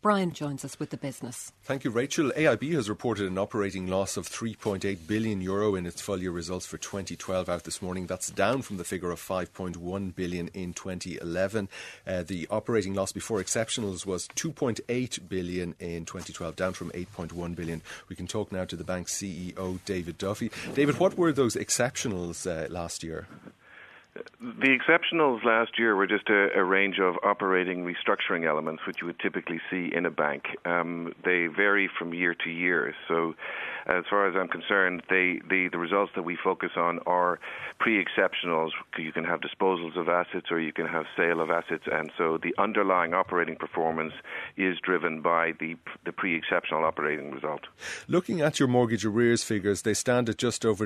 Brian joins us with the business. Thank you, Rachel. AIB has reported an operating loss of €3.8 billion in its full year results for 2012 out this morning. That's down from the figure of €5.1 billion in 2011. The operating loss before exceptionals was €2.8 billion in 2012, down from €8.1 billion. We can talk now to the bank's CEO, David Duffy. David, what were those exceptionals last year? The exceptionals last year were just a range of operating restructuring elements which you would typically see in a bank. They vary from year to year. So as far as I'm concerned, the results that we focus on are pre-exceptionals. You can have disposals of assets or you can have sale of assets. And so the underlying operating performance is driven by the pre-exceptional operating result. Looking at your mortgage arrears figures, they stand at just over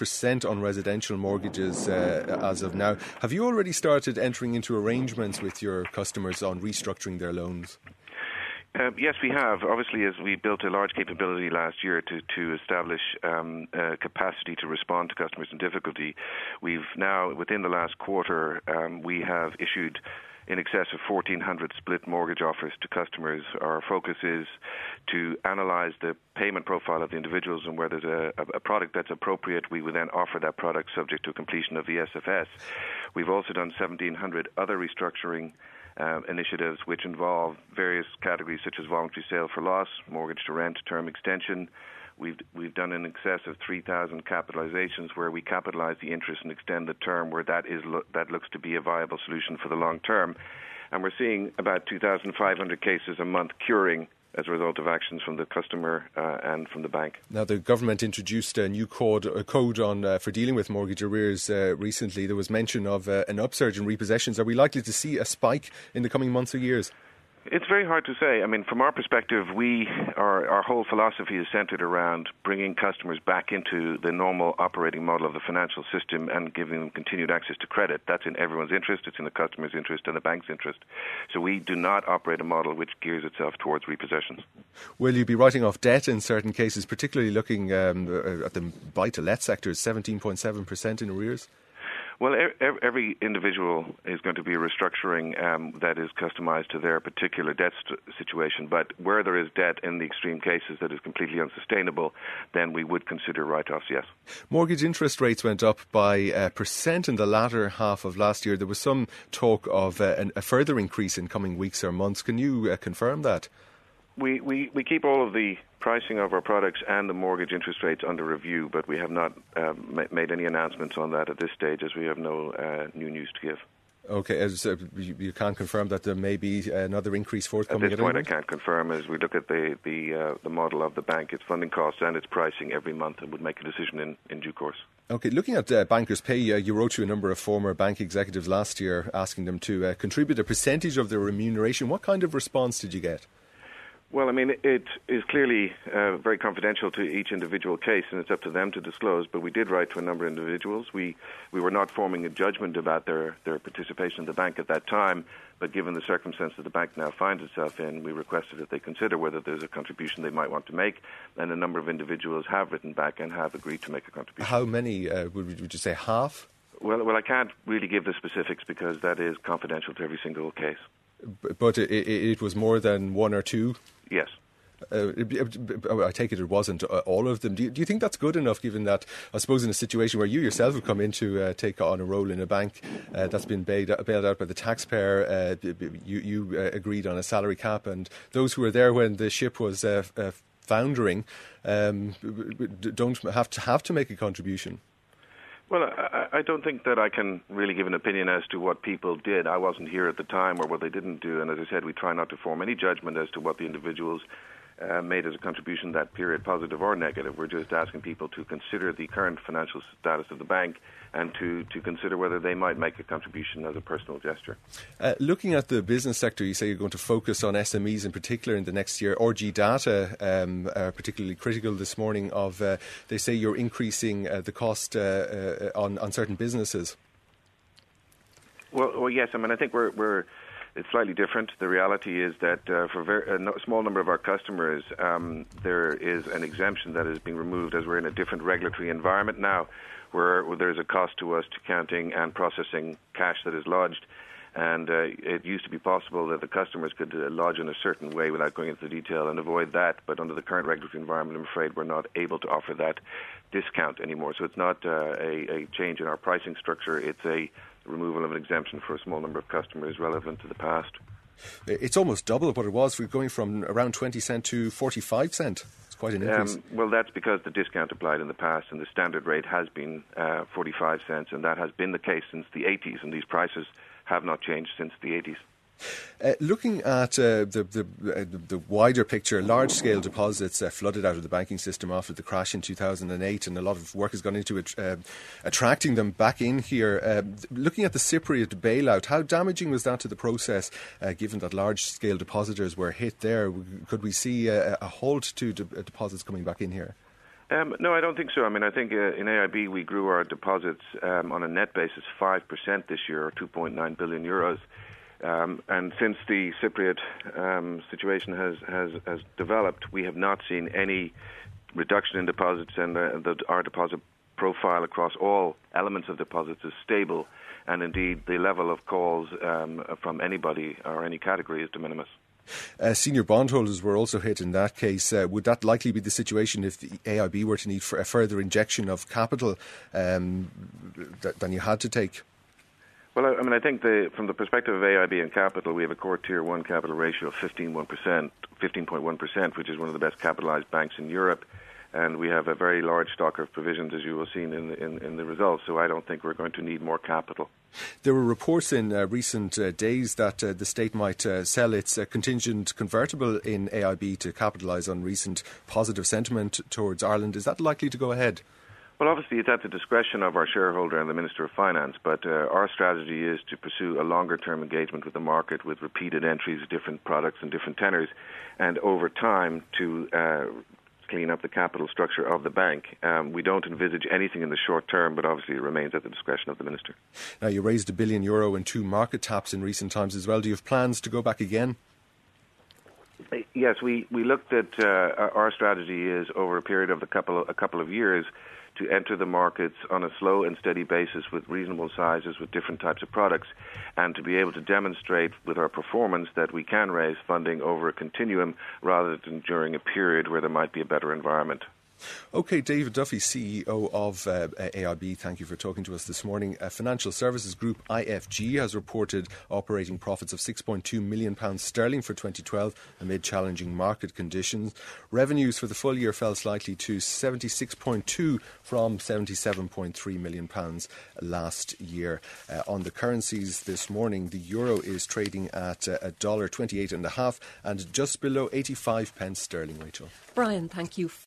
9% on residential mortgages as of now. Have you already started entering into arrangements with your customers on restructuring their loans? Yes, we have. Obviously, as we built a large capability last year to establish capacity to respond to customers in difficulty, we've now, within the last quarter, we have issued in excess of 1,400 split mortgage offers to customers. Our focus is to analyse the payment profile of the individuals, and where there's a product that's appropriate, we will then offer that product subject to completion of the SFS. We've also done 1,700 other restructuring initiatives which involve various categories such as voluntary sale for loss, mortgage to rent, term extension. We've done in excess of 3,000 capitalizations where we capitalise the interest and extend the term where that looks to be a viable solution for the long term. And we're seeing about 2,500 cases a month curing as a result of actions from the customer and from the bank. Now, the government introduced a new code on for dealing with mortgage arrears recently. There was mention of an upsurge in repossessions. Are we likely to see a spike in the coming months or years? It's very hard to say. I mean, from our perspective, our whole philosophy is centred around bringing customers back into the normal operating model of the financial system and giving them continued access to credit. That's in everyone's interest. It's in the customer's interest and the bank's interest. So we do not operate a model which gears itself towards repossessions. Will you be writing off debt in certain cases, particularly looking at the buy-to-let sector, 17.7% in arrears? Well, every individual is going to be a restructuring that is customised to their particular debt situation. But where there is debt in the extreme cases that is completely unsustainable, then we would consider write-offs, yes. Mortgage interest rates went up by 1% in the latter half of last year. There was some talk of a further increase in coming weeks or months. Can you confirm that? We keep all of the pricing of our products and the mortgage interest rates under review, but we have not made any announcements on that at this stage, as we have no new news to give. Okay, so you can't confirm that there may be another increase forthcoming? At this point, I can't confirm. As we look at the model of the bank, its funding costs and its pricing every month, and would make a decision in due course. Okay, looking at bankers' pay, you wrote to a number of former bank executives last year asking them to contribute a percentage of their remuneration. What kind of response did you get? Well, I mean, it is clearly very confidential to each individual case, and it's up to them to disclose. But we did write to a number of individuals. We were not forming a judgment about their participation in the bank at that time, but given the circumstances the bank now finds itself in, we requested that they consider whether there's a contribution they might want to make, and a number of individuals have written back and have agreed to make a contribution. How many? Would you say half? Well, I can't really give the specifics because that is confidential to every single case. But it was more than one or two? Yes. I take it wasn't all of them. Do you think that's good enough, given that, I suppose, in a situation where you yourself have come in to take on a role in a bank that's been bailed out by the taxpayer, you agreed on a salary cap, and those who were there when the ship was foundering don't have to make a contribution? Well, I don't think that I can really give an opinion as to what people did. I wasn't here at the time, or what they didn't do. And as I said, we try not to form any judgment as to what the individuals made as a contribution that period, positive or negative. We're just asking people to consider the current financial status of the bank and to consider whether they might make a contribution as a personal gesture. Looking at the business sector, you say you're going to focus on SMEs in particular in the next year. RG Data are particularly critical this morning of, they say you're increasing the cost on certain businesses. Well, yes. I mean, I think it's slightly different. The reality is that for a small number of our customers, there is an exemption that is being removed as we're in a different regulatory environment now, where there's a cost to us to counting and processing cash that is lodged. And it used to be possible that the customers could lodge in a certain way without going into the detail and avoid that. But under the current regulatory environment, I'm afraid we're not able to offer that discount anymore. So it's not a change in our pricing structure. It's a removal of an exemption for a small number of customers relevant to the past. It's almost double what it was. We're going from around 20 cent to 45 cent. It's quite an increase. Well, that's because the discount applied in the past, and the standard rate has been 45 cents, and that has been the case since the 80s, and these prices have not changed since the 80s. Looking at the wider picture, large-scale deposits flooded out of the banking system after the crash in 2008, and a lot of work has gone into attracting them back in here. Looking at the Cypriot bailout, how damaging was that to the process, given that large-scale depositors were hit there? Could we see a halt to deposits coming back in here? No, I don't think so. I mean, I think in AIB we grew our deposits on a net basis 5% this year, or 2.9 billion euros. And since the Cypriot situation has developed, we have not seen any reduction in deposits, and our deposit profile across all elements of deposits is stable, and indeed the level of calls from anybody or any category is de minimis. Senior bondholders were also hit in that case. Would that likely be the situation if the AIB were to need for a further injection of capital than you had to take? Well, I mean, I think from the perspective of AIB and capital, we have a core Tier 1 capital ratio of 15.1%, which is one of the best capitalised banks in Europe. And we have a very large stock of provisions, as you will see in the results. So I don't think we're going to need more capital. There were reports in recent days that the state might sell its contingent convertible in AIB to capitalise on recent positive sentiment towards Ireland. Is that likely to go ahead? Well, obviously, it's at the discretion of our shareholder and the Minister of Finance, but our strategy is to pursue a longer-term engagement with the market with repeated entries of different products and different tenors, and over time to clean up the capital structure of the bank. We don't envisage anything in the short term, but obviously it remains at the discretion of the Minister. Now, you raised €1 billion in 2 market taps in recent times as well. Do you have plans to go back again? Yes, we looked at our strategy is over a period of a couple of years to enter the markets on a slow and steady basis with reasonable sizes with different types of products, and to be able to demonstrate with our performance that we can raise funding over a continuum rather than during a period where there might be a better environment. OK, David Duffy, CEO of AIB, thank you for talking to us this morning. Financial Services Group IFG has reported operating profits of £6.2 million sterling for 2012 amid challenging market conditions. Revenues for the full year fell slightly to £76.2 from £77.3 million last year. On the currencies this morning, the euro is trading at $1.28.5 and just below 85 pence sterling, Rachel. Brian, thank you.